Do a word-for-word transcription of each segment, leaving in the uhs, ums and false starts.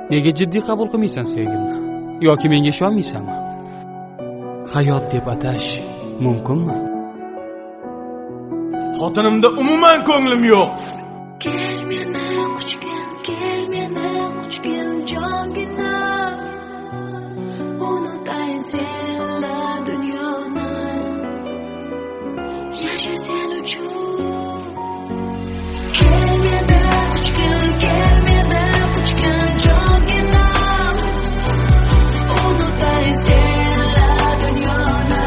Nega jiddiy qabul qilmaysan sevgimni? Yoki menga ishonmaysanmi? Hayot deb atash mumkinmi? Xotinimda umuman ko'nglim yo'q. Kel meni quchgin, kel meni quchgin jongina. Unutayin senla dunyoni. Yasha sen uchun. Kel meni quchgin, kel meni quchgin jongina. Unutayin senla dunyoni.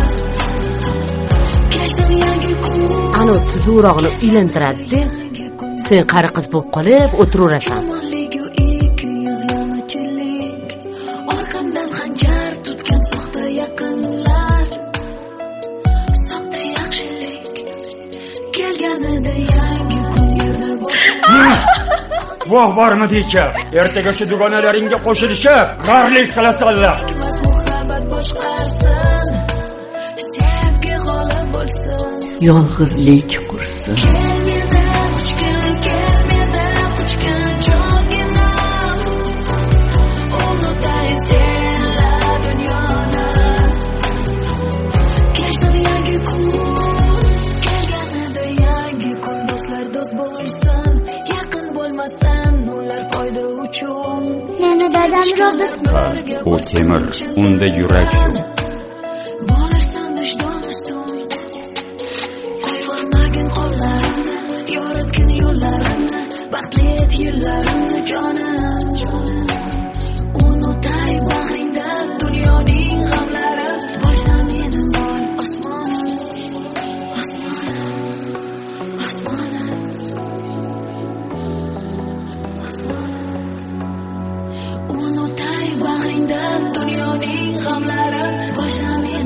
Kelsin yangi kun. Ana tuzurog'ini uylantiradi. Sen qari qiz bo'lib qolib o'tiraverasan. Orqamdan xanjar tutgan soxta yaqinlar. Soxta yaxshilik. Kelganida yangi kun yerda bor. Voh bormi deycha. Ertaga shu dugonalaringga qo'shilishib, g'arlik qilasanlar. Muhabbat boshqarsin. Sevgi g'olib bo'lsin. Yolg'izlik qursin. Meni dadam Robert. U temir, unda yurak shu. Bo'lirsan vijdon ustun. Yo'yolmagin qo'llarimni, yoritgin yo'llarimni, baxtli et yillarimni jonim. Unutay bag'ringda dunyoning g'amlari, bo'lsa mening boy osmonim, osmonim, osmonim. Unutay bag'ringda dunyoning g'amlari, bo'lsa mening